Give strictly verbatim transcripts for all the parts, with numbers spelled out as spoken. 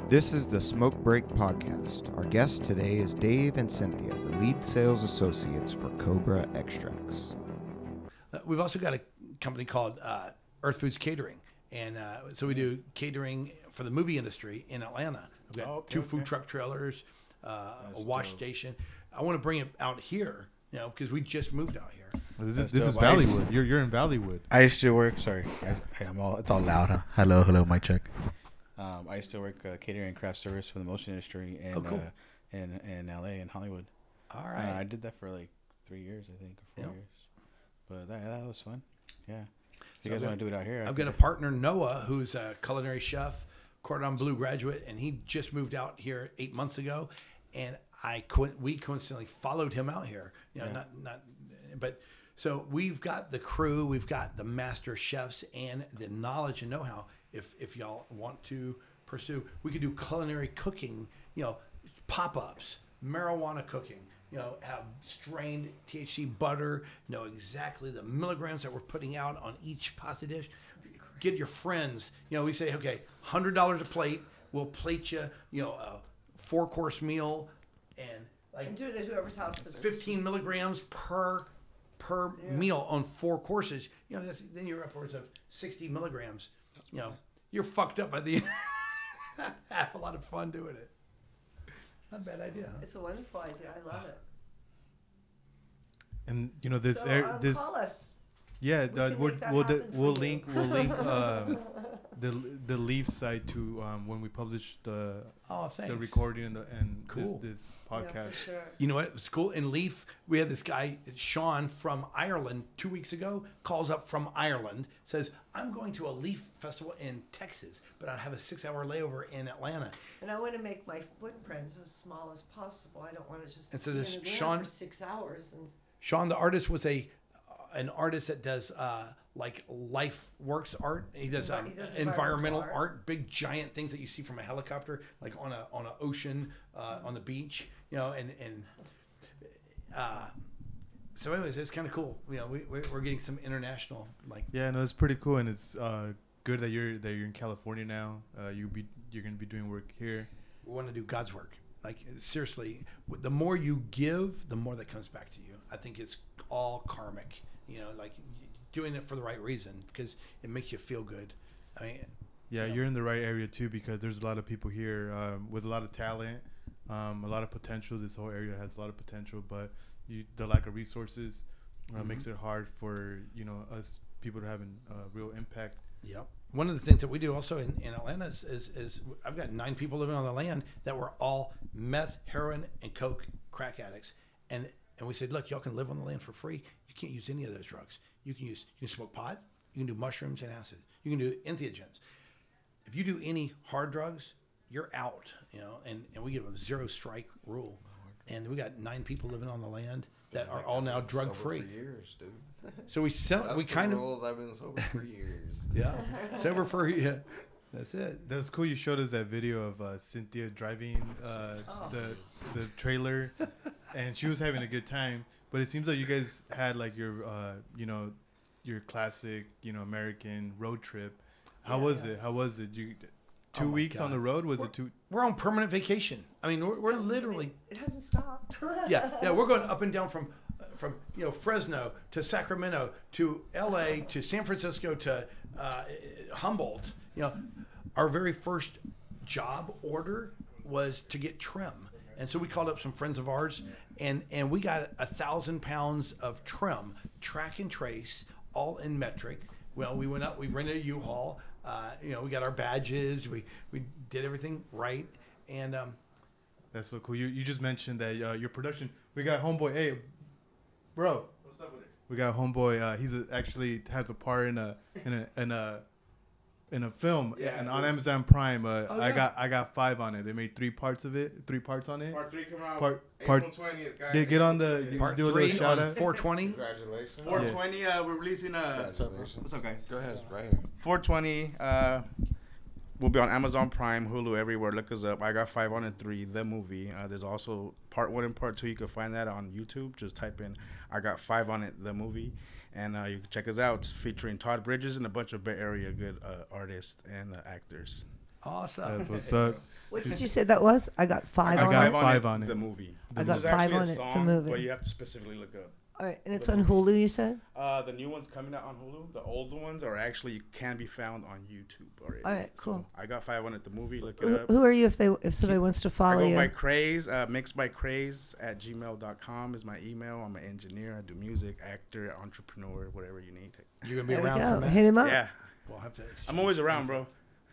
This is the Smoke Break Podcast. Our guest today is Dave and Cynthia, the lead sales associates for Cobra Extracts. Uh, we've also got a company called uh, Earth Foods Catering. And uh, so we do catering for the movie industry in Atlanta. We've got Oh, okay, two okay. food truck trailers, uh, That's a wash dope. station. I want to bring it out here, you know, because we just moved out here. Well, this is, That's this is dope. I used- Valleywood. You're you're in Valleywood. I used to work. Sorry, I, I'm all. It's all loud. Huh? Hello, hello, mic check. Um, I used to work uh, catering and craft service for the motion industry in Oh, cool. uh, in in L A and Hollywood. All Uh, right. I did that for like three years, I think, or four Yep. years. But that, that was fun. Yeah. If So you guys I've want to do it out here? I I've got a could- partner, Noah, who's a culinary chef, Cordon Bleu graduate, and he just moved out here eight months ago. And I co- we coincidentally followed him out here. You know, Yeah. not not, but so we've got the crew, we've got the master chefs, and the knowledge and know-how. If if y'all want to pursue, we could do culinary cooking. You know, pop-ups, marijuana cooking. You know, have strained T H C butter. Know exactly the milligrams that we're putting out on each pasta dish. Get your friends. You know, we say, okay, hundred dollars a plate. We'll plate you. You know, a four-course meal, and like And do it at whoever's house it is. fifteen milligrams per per Yeah. meal on four courses. You know, that's, then you're upwards of sixty milligrams. You know, you're fucked up by the end. Have a lot of fun doing it. Not a bad idea. Huh? It's a wonderful idea. I love it. And you know this so, air, um, this call us. yeah, We the, can we'll make that we'll, happen for we'll you. link we'll link um, the the Leaf site to um, when we publish the Oh, thanks. the recording and, the, and Cool. this this Yeah, podcast. for sure. You know what? It was cool. In Leaf, we had this guy, Sean from Ireland, two weeks ago, calls up from Ireland, says, I'm going to a Leaf festival in Texas, but I have a six hour layover in Atlanta. And I want to make my footprints as small as possible. I don't want to just And so be this in Atlanta Sean- for six hours. And Sean, the artist, was a an artist that does uh, like life works art. He does, Envi- um, he does environmental environmental art. art. big giant things that you see from a helicopter, like on a on an ocean, uh, on the beach, you know, and and uh, so anyways, it's kind of cool. You know, we we're, we're getting some international like. Yeah, no, it's pretty cool, and it's uh, good that you're that you're in California now. Uh, you be you're gonna be doing work here. We want to do God's work. Like seriously, w- the more you give, the more that comes back to you. I think it's all karmic. You know, like y- doing it for the right reason because it makes you feel good. I mean, Yeah, Yeah. you're in the right area too because there's a lot of people here um, with a lot of talent, um, a lot of potential. This whole area has a lot of potential, but you, the lack of resources uh, Mhm. makes it hard for you know us people to have a uh, real impact. Yep. One of the things that we do also in, in Atlanta is, is, is I've got nine people living on the land that were all meth, heroin, and coke crack addicts. And and we said, look, y'all can live on the land for free. You can't use any of those drugs. You can use you can smoke pot, you can do mushrooms and acid. You can do entheogens. If you do any hard drugs, you're out, you know, and, and we give them zero strike rule. And we got nine people living on the land that are all now drug Sober free. for years, dude. So we sell That's we the kind of rules. I've been sober for years. yeah. Sober for yeah. That's it. That's cool. You showed us that video of uh, Cynthia driving uh, Oh. the the trailer, and she was having a good time. But it seems like you guys had like your uh, you know your classic you know American road trip. How Yeah, was yeah. it? How was it? You Oh two my weeks on God. the road? Was it two? We're on permanent vacation. I mean, we're, we're literally it hasn't stopped. yeah, yeah. We're going up and down from, from you know Fresno to Sacramento to L A to San Francisco to uh, Humboldt. You know, our very first job order was to get trim, and so we called up some friends of ours, and and we got a thousand pounds of trim, track and trace, all in metric. Well, we went up, we rented a U-Haul. Uh, you know, we got our badges. We we did everything right, and um, That's so cool. You you just mentioned that uh, your production. We got homeboy. Hey, bro. What's up with it? We got homeboy. Uh, he's a, actually has a part in a in a in a in a film. Yeah. And on Amazon Prime. Uh, Oh, I yeah. got I got five on it. They made three parts of it. Three parts on it. Part three come out Part April part. twentieth, guys. Get, get on the Yeah. part do a three little shout on out. four twenty. Congratulations. four Yeah. twenty, uh, we're releasing uh Congratulations. what's up, guys? Go ahead, right here. four twenty, uh, we'll be on Amazon Prime, Hulu, everywhere. Look us up. I got five on and three, the movie. Uh, there's also part one and part two. You can find that on YouTube. Just type in I got five on it, the movie. And uh, you can check us out. It's featuring Todd Bridges and a bunch of Bay Area good uh, artists and uh, actors. Awesome. That's what's up. What did you say that was? I got five I on got it. five on it. The movie. I got There's five actually a on it. It's a song, movie. But you have to specifically look up. All right, and it's on Hulu, you said? Uh, the new ones coming out on Hulu. The old ones are actually can be found on YouTube already. All right, So cool. I got five on it. The movie. Look Who, it up. who are you if they if somebody wants to I follow go you? by Craze. Uh, mixed by Craze at gmail dot com is my email. I'm an engineer. I do music, actor, entrepreneur, whatever you need. You're gonna be There we around go. for that. Hit him up. Yeah, We'll have to. exchange I'm always around, bro.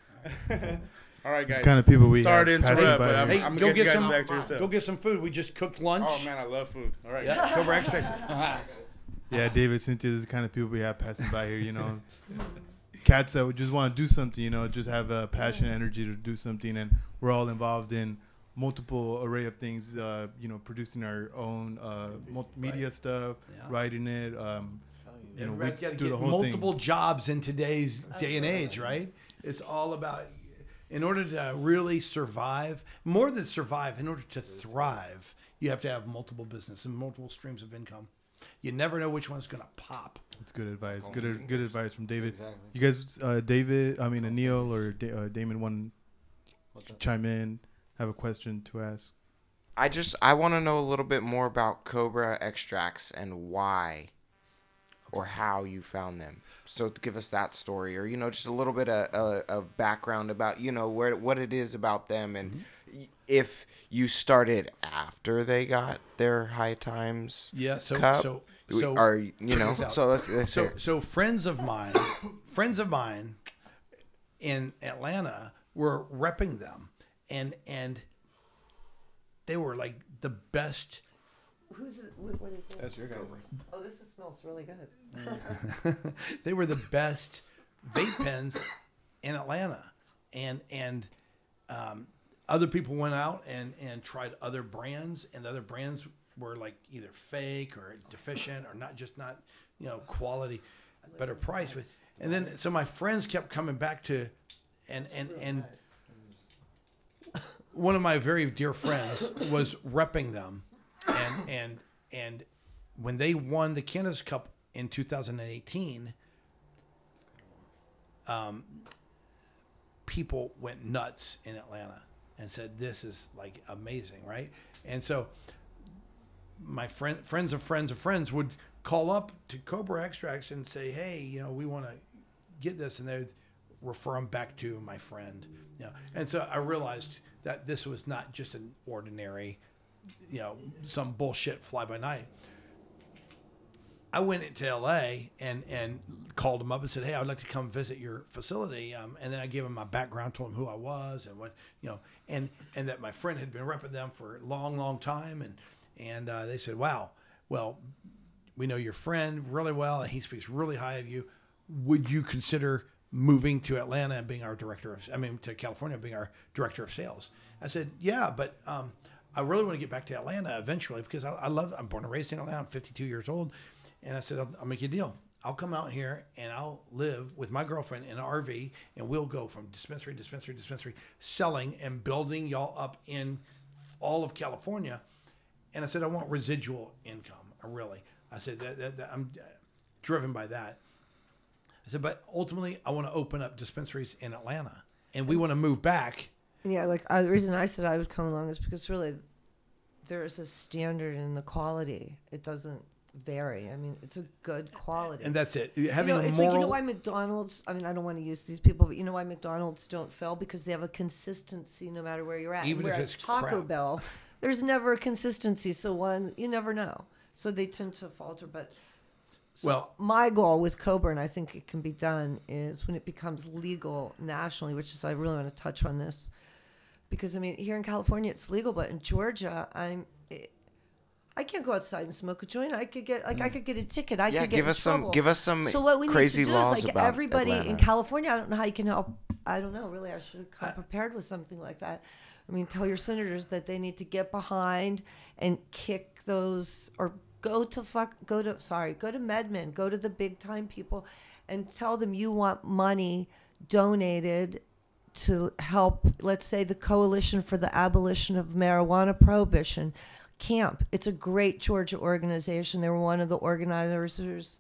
All right, guys. It's kind of people we Sorry have to passing interrupt, by but I'm, here. Hey, I'm go gonna get get you guys some. back to yourself. Go get some food. We just cooked lunch. Oh man, I love food. All right. Yeah, Cobra Extracts. Yeah, David, Cynthia, this is the kind of people we have passing by here, you know. Cats that would just want to do something, you know, just have a passion and energy to do something. And we're all involved in multiple array of things, uh, you know, producing our own uh, multimedia Right. stuff, Yeah. writing it, um, you know, we Everybody's got to do get the whole multiple thing. jobs in today's day and age, Absolutely. right? It's all about, in order to really survive, more than survive, in order to thrive, you have to have multiple businesses and multiple streams of income. You never know which one's going to pop. It's good advice. Oh, Good my good advice from David. Exactly. You guys, uh, David, I mean, Anil or da- uh, Damon, want to chime in, have a question to ask? I just I want to know a little bit more about Cobra Extracts and why or how you found them. So to give us that story, or you know, just a little bit of, uh, of background about you know where what it is about them, and y if you started after they got their High Times Yeah, so cup, so so are you know? this out. So let's, let's so hear. so friends of mine, friends of mine in Atlanta were repping them, and and they were like the best. Who's it? What what is it? That's your guy. Oh, this is, smells really good. They were the best vape pens in Atlanta, and and um, other people went out and and tried other brands, and the other brands were like either fake or deficient or not just not you know quality, better price. But and then so my friends kept coming back to, and and and one of my very dear friends was repping them, and and and when they won the Canada's Cup in two thousand eighteen, um, people went nuts in Atlanta and said, "This is like amazing, right?" And so my friend, friends of friends of friends would call up to Cobra Extracts and say, "Hey, you know, we want to get this," and they'd refer them back to my friend. You know, and so I realized that this was not just an ordinary, you know, some bullshit fly by night. I went into L A and and called them up and said, "Hey, I'd like to come visit your facility." Um, and then I gave them my background, told them who I was and what you know, and and that my friend had been repping them for a long, long time. And and uh, they said, "Wow, well, we know your friend really well, and he speaks really high of you. Would you consider moving to Atlanta and being our director of, I mean, to California and being our director of sales?" I said, "Yeah, but um, I really want to get back to Atlanta eventually because I, I love. I'm born and raised in Atlanta. I'm fifty-two years old." And I said, I'll, I'll make you a deal. I'll come out here and I'll live with my girlfriend in an R V, and we'll go from dispensary, dispensary, dispensary, selling and building y'all up in all of California. And I said, I want residual income, uh, really. I said, that, that, that I'm driven by that. I said, but ultimately, I want to open up dispensaries in Atlanta, and we want to move back. Yeah, like uh, the reason I said I would come along is because really there is a standard in the quality. It doesn't vary. I mean, it's a good quality. And that's it. You Having know, a it's moral... like, you know why McDonald's, I mean, I don't want to use these people, but you know why McDonald's don't fail? Because they have a consistency no matter where you're at. Even if Whereas it's Taco crap. Bell, there's never a consistency. So one, you never know. So they tend to falter. But so Well- my goal with Cobra, and I think it can be done, is when it becomes legal nationally, which is, I really want to touch on this. Because, I mean, here in California, it's legal, but in Georgia, I'm... It, I can't go outside and smoke a joint. I could get like I could get a ticket. I Yeah, could get give in us some- trouble. give us some So what we crazy need to do laws is like about everybody in Atlanta. California. I don't know how you can help. I don't know. Really, I should have come prepared with something like that. I mean, tell your senators that they need to get behind and kick those, or go to fuck, go to sorry, go to MedMen, go to the big time people, and tell them you want money donated to help, let's say, the Coalition for the Abolition of Marijuana Prohibition. CAMP. It's a great Georgia organization. They were one of the organizers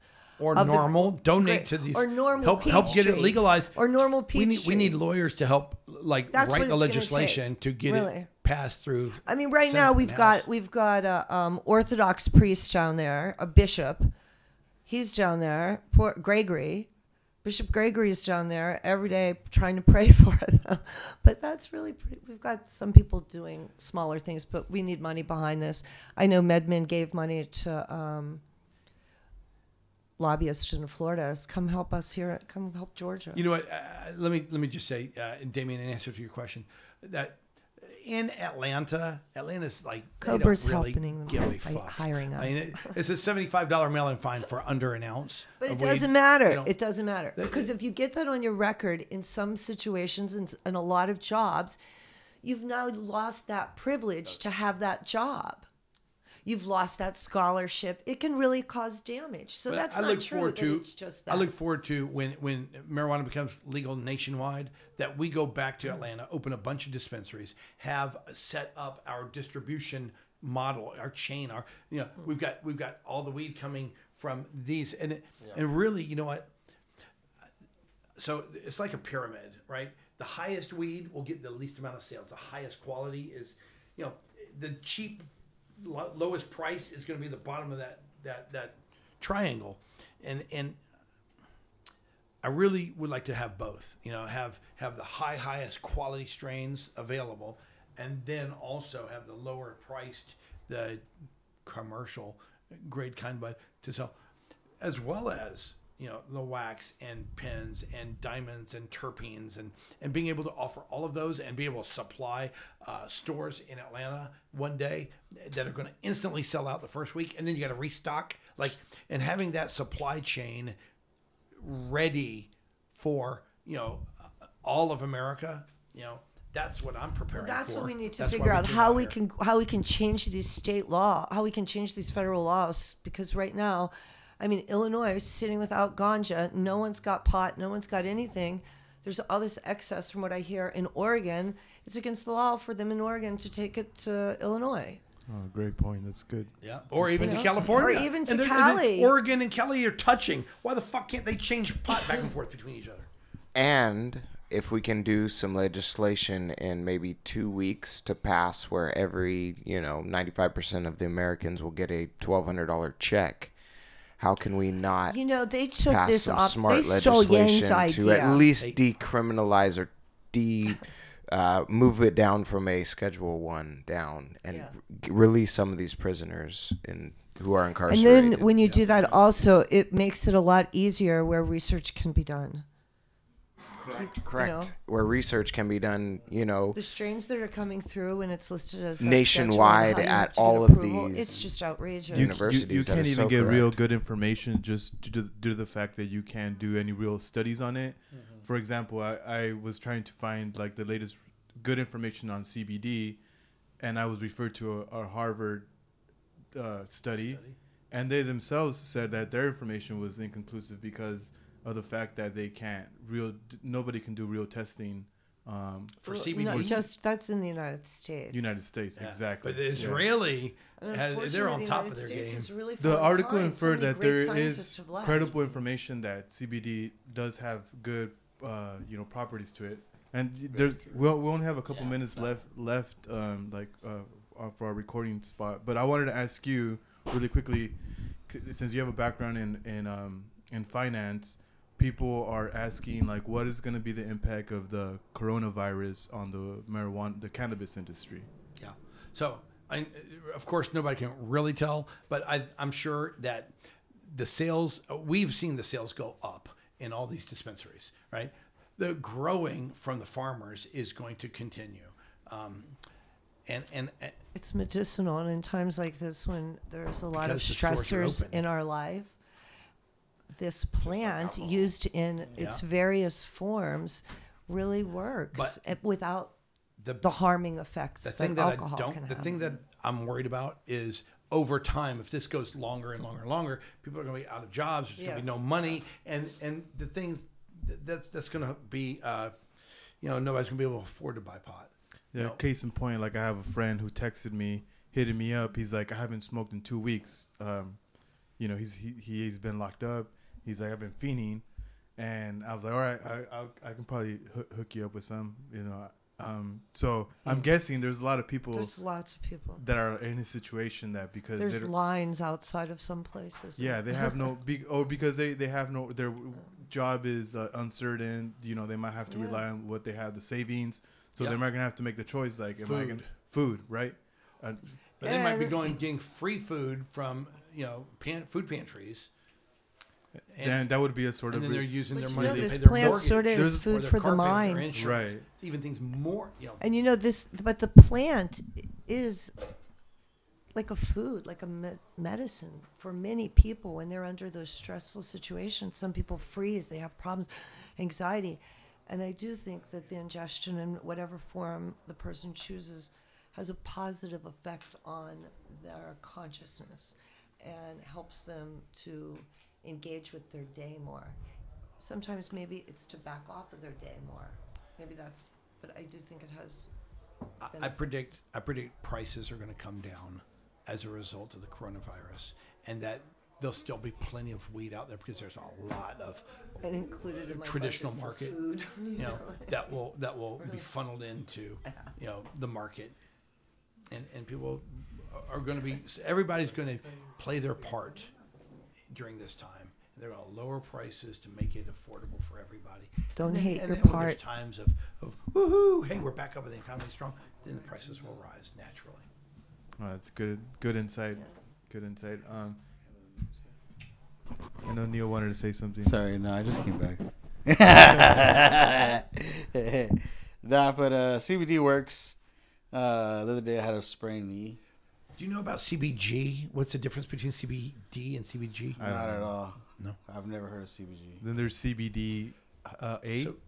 or of the- normal. Donate Great. to these Or normal help help peach get it tree. legalized. Or normal We need peach we need tree. lawyers to help like That's what write the it's gonna legislation take, to get really. it passed through. I mean, right Senate now and we've House. got we've got a um, Orthodox priest down there, a bishop. He's down there. Poor Gregory, Bishop Gregory is down there every day trying to pray for them. But that's really pretty. We've got some people doing smaller things, but we need money behind this. I know MedMen gave money to um, lobbyists in Florida. Come help us here. Come help Georgia. You know what? Uh, let me let me just say, uh, and Damien, in answer to your question, that in Atlanta, Atlanta's like Cobra's they don't really helping them give a by fuck. hiring I mean, us. it, it's a seventy-five dollar mail-in fine for under an ounce. But it of weed. doesn't matter. You know, It doesn't matter. Because if you get that on your record in some situations and in a lot of jobs, you've now lost that privilege to have that job. You've lost that scholarship. It can really cause damage. So but that's I not look true. forward that to. it's just that. I look forward to when when marijuana becomes legal nationwide. That we go back to Atlanta, open a bunch of dispensaries, have set up our distribution model, our chain, our you know we've got we've got all the weed coming from these, and it, and really, you know what? So it's like a pyramid, right? The highest weed will get the least amount of sales. The highest quality is, you know, the cheap, lo- lowest price is going to be the bottom of that that that triangle, and and I really would like to have both. You know, have have the high highest quality strains available, and then also have the lower priced, the commercial grade kind bud to sell, as well as, you know, the wax and pens and diamonds and terpenes, and, and being able to offer all of those and be able to supply uh, stores in Atlanta one day that are going to instantly sell out the first week. And then you got to restock, like, and having that supply chain ready for, you know, all of America, you know, that's what I'm preparing That's for. what we need to That's why figure we out came how out we here. can how we can change these state law, how we can change these federal laws, because right now, I mean, Illinois is sitting without ganja. No one's got pot. No one's got anything. There's all this excess from what I hear in Oregon. It's against the law for them in Oregon to take it to Illinois. Oh, great point. That's good. Yeah, or even You to know, California, or even to And they're- and then Cali. Oregon and Cali are touching. Why the fuck can't they change pot back and forth between each other? And if we can do some legislation in maybe two weeks to pass where every, you know, ninety-five percent of the Americans will get a twelve hundred dollars check, how can we not You know, they took pass this some off. smart They stole Yang's legislation to idea. at least They- decriminalize or de uh, move it down from a Schedule One down and Yeah. g- release some of these prisoners in who are And incarcerated? then when you do that, also, it makes it a lot easier where research can be done. correct, correct. know. Where research can be done, you know, The strains that are coming through when it's listed as that Nationwide schedule and how you have at to get all of approval, these It's just outrageous. You, you, universities, you that can't is even so get real correct. good information just due to, due to the fact that you can't do any real studies on it. Mm-hmm. For example, I, I was trying to find like the latest good information on C B D, and I was referred to a, a Harvard uh, study, and they themselves said that their information was inconclusive because of the fact that they can't real nobody can do real testing um, For Well, C B D. no, just that's in the United States. United States. Yeah. Exactly. But the Yeah. Israeli, And has, they're on unfortunately, top the of their United States game. is really The falling article behind. So inferred many that great there scientists is have left. credible information that C B D does have good, uh, you know, properties to it. And y- there's we we only have a couple minutes left left, um, like uh, uh, for our recording spot. But I wanted to ask you really quickly, c- since you have a background in in um, in finance, people are asking like, what is going to be the impact of the coronavirus on the marijuana, the cannabis industry? Yeah. So, I, of course, nobody can really tell, but I, I'm sure that the sales, we've seen the sales go up in all these dispensaries, right? The growing from the farmers is going to continue. Um, and, and, and It's medicinal, and in times like this, when there's a lot of Because the stores are stressors open. in our life, this plant used in its Yeah. various forms really works But eh, without the, the harming effects the that, thing that I alcohol don't, can the have. thing that I'm worried about is over time, if this goes longer and longer and longer, people are going to be out of jobs. There's going to be Yes. no money, and and the things that, that that's going to be, uh, you know, nobody's going to be able to afford to buy pot. Yeah, No. case in point, like I have a friend who texted me, hitting me up. He's like, I haven't smoked in two weeks. Um, you know, he's he, he's been locked up, He's like, I've been fiending, and I was like, all right, I I'll, I can probably hook, hook you up with some, you know. Um, so I'm guessing there's a lot of people There's lots of people. that are in a situation that because they There's don't- lines outside of some places. yeah, they have no be, or because they, they have no their job is uh, uncertain. You know, they might have to Yeah. rely on what they have, the savings. So Yep. they're not gonna have to make the choice like, am I Food. gonna, food, right? Uh, But they might be And- going getting free food from you know pan, food pantries. And, and that would be a sort and of then they're res- using But their you money know, to this pay their plant mortgage, sorta is There's- or food their for the car payment, their mind. insurance, Right. even things more. You know, And you know this, but the plant is like a food, like a me- medicine for many people when they're under those stressful situations. Some people freeze; they have problems, anxiety, and I do think that the ingestion in whatever form the person chooses has a positive effect on their consciousness and helps them to engage with their day more. Sometimes maybe it's to back off of their day more. Maybe that's, but I do think it has. I, I benefits. predict I predict prices are going to come down as a result of the coronavirus, and that there'll still be plenty of weed out there because there's a lot of And included in my traditional budget for market, food. you know, that will that will be funneled into, you know, the market, and and people are going to be everybody's going to play their part during this time. They're going to lower prices to make it affordable for everybody. Don't And then- hate and your then when part. There's times of, of woohoo, hey, we're back up and the economy's strong. Then the prices will rise naturally. Oh, that's good. Good insight. Good insight. Um, I know Neil wanted to say something. Sorry, no, I just came back. Nah, but uh, C B D works. Uh, the other day I had a sprained knee. Do you know about C B G? What's the difference between C B D and C B G? I don't Not at know. all. No. I've never heard of C B G. Then there's C B D uh, eight. So-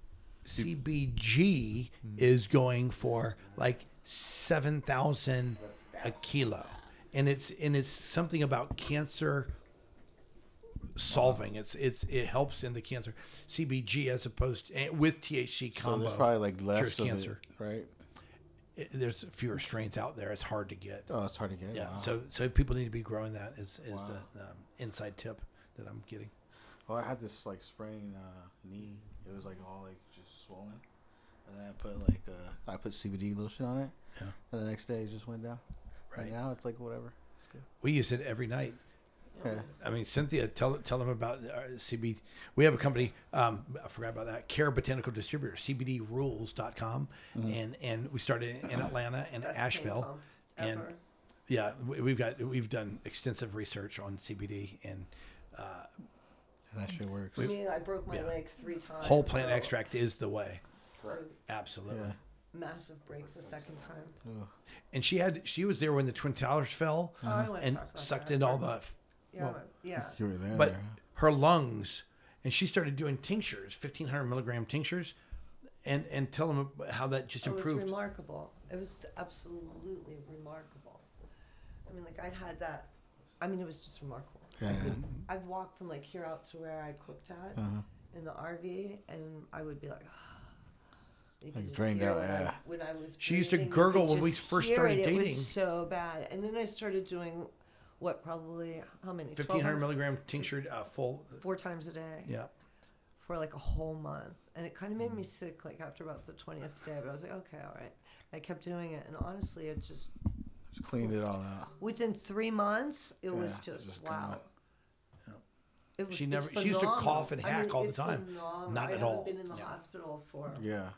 C B G is going for like seven thousand a kilo, and it's and it's something about cancer solving. It's it's it helps in the cancer. C B G as opposed to, and with T H C So combo. there's probably like less cures of cancer. it, right? It- there's fewer strains out there. It's hard to get. Oh, it's hard to get. Yeah, Wow. so so people need to be growing that. Is is Wow. the um, inside tip that I'm getting. Well, I had this like sprained uh, knee. It was like all like just swollen, and then I put like uh, I put C B D lotion on it. Yeah. And the next day it just went down. Right. And now it's like whatever. It's good. We use it every night. Yeah. I mean, Cynthia, tell tell them about uh, C B D. We have a company. Um, I forgot about that. Care Botanical Distributor, C B D rules dot com, Mm-hmm. and and we started in Atlanta and Best Asheville, paint and pump ever. yeah, we- we've got we've done extensive research on C B D and uh, And that shit works. I mean, I broke my Yeah. legs three times. whole plant so extract is the way. I- Absolutely. Yeah. Massive breaks the second time. Ugh. And she had she was there when the Twin Towers fell Oh, I don't wanna and talk about sucked that. in all the. Yeah, well, yeah. You were there. But her lungs, and she started doing tinctures, fifteen hundred milligram tinctures, and and tell them how that just It was improved. remarkable. It was absolutely remarkable. I mean, like I'd had that. I mean, it was just remarkable. Yeah. I could, I've walked from like here out to where I cooked at Uh-huh. in the R V, and I would be like, you could Like just drained hear out, when, yeah. I, when I was. She used to breathing, you gurgle could when we just first hear started it. It dating. was so bad, and then I started doing what probably how many fifteen hundred twelve milligram tinctured uh, full. four times a day. Yeah. For like a whole month, and it kind of made me sick like after about the twentieth day, but I was like, okay, all right. I kept doing it, and honestly, it just Just cleaned it all out. within three months it was Yeah, just, just wow. gone. It was, She it's never- she used to phenomenal. cough and I hack mean, all the it's time. phenomenal. Not I at haven't all. been in the Yeah. hospital for Yeah.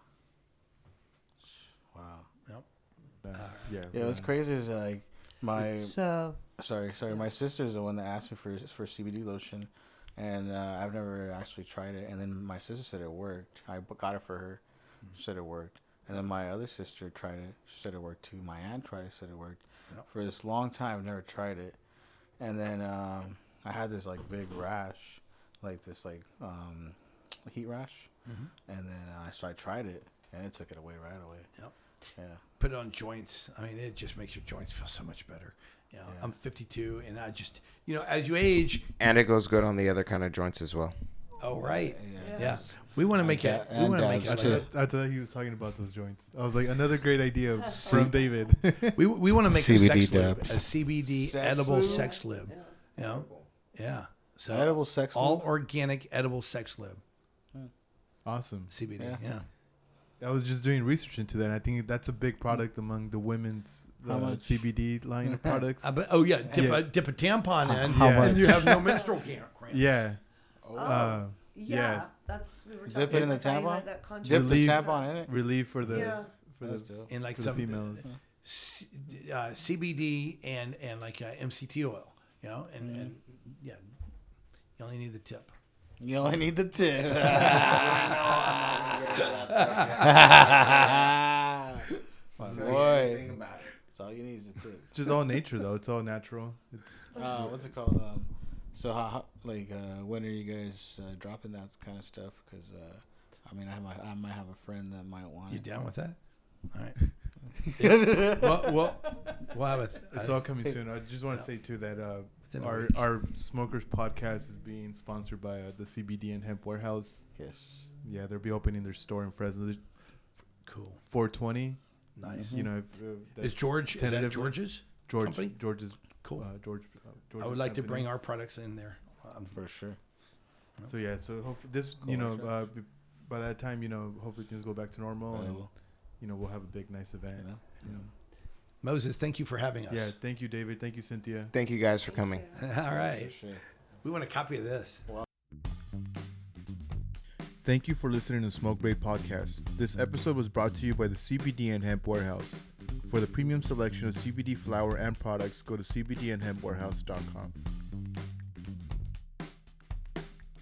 Wow. Yep. Bad. yeah. Yeah, what's bad. crazy is like my so. sorry, sorry, my sister's the one that asked me for for C B D lotion, and uh, I've never actually tried it. And then my sister said it worked. I b- got it for her. She said it worked. And then my other sister tried it. She said it worked too. My aunt tried it. Said it worked. Yep. For this long time, I've never tried it. And then um, I had this like big rash, like this like um, heat rash. Mm-hmm. And then uh, so I tried it, and it took it away right away. Yep. Yeah. Put it on joints. I mean, it just makes your joints feel so much better. You know, Yeah. I'm fifty-two, and I just, you know, as you age, And it goes good on the other kind of joints as well. oh right, Yeah. yeah, we want to make da- it. We and want to make dabs, it. I too. Like thought, I thought he was talking about those joints. I was like, another great idea from David. a, we we want to make C B D a sex lib, dabs. a C B D Sex edible lib? sex lib. You know, yeah, So Edible sex all lube? organic edible sex lube, Awesome. C B D. Yeah. Yeah. I was just doing research into that. And I think that's a big product among the women's How uh, much? C B D line of products. I bet, oh yeah, dip, Yeah. A, dip a tampon in, How and much? you have no menstrual cramp. yeah. Oh, Uh, yeah, yes. that's we were Dip talking it in the about how you tampon? had that Dip controversy. the Relief. tampon in it. Relief for the Yeah. for That's the dope. And like for some the females. C, uh, C B D and and like uh, M C T oil, you know, and, and yeah, you only need the tip. You only need the tip. My boy. That's all you need is a tip. It's just all nature though. It's all natural. It's Uh, what's it called? Um, so how, how like uh, when are you guys uh, dropping that kind of stuff? Because uh, I mean, I might I might have a friend that might want You it. down with that? All right. well, well, we'll have a. it's all coming soon. I just want to say too that uh, Within a our week. our Smokers podcast is being sponsored by uh, the C B D and Hemp Warehouse. Yes. Yeah, they'll be opening their store in Fresno. There's Cool. four twenty. Nice. You know, if, uh, Is that's George? Is that tentatively- George's? George company? George's Cool. uh, George. Uh, I George's would like to company. bring our products in there. Um, For sure. So yeah, so hopefully this, Cool, you know, actually. uh, b- by that time, you know, hopefully things go back to normal, and Available. you know, we'll have a big, nice event. You know? You know. Moses, thank you for having us. Yeah, thank you, David. Thank you, Cynthia. Thank you guys for coming. All right. For sure. We want a copy of this. Thank you for listening to Smoke Break Podcast. This episode was brought to you by the C B D and Hemp Warehouse. For the premium selection of C B D flower and products, go to c b d and hemp warehouse dot com.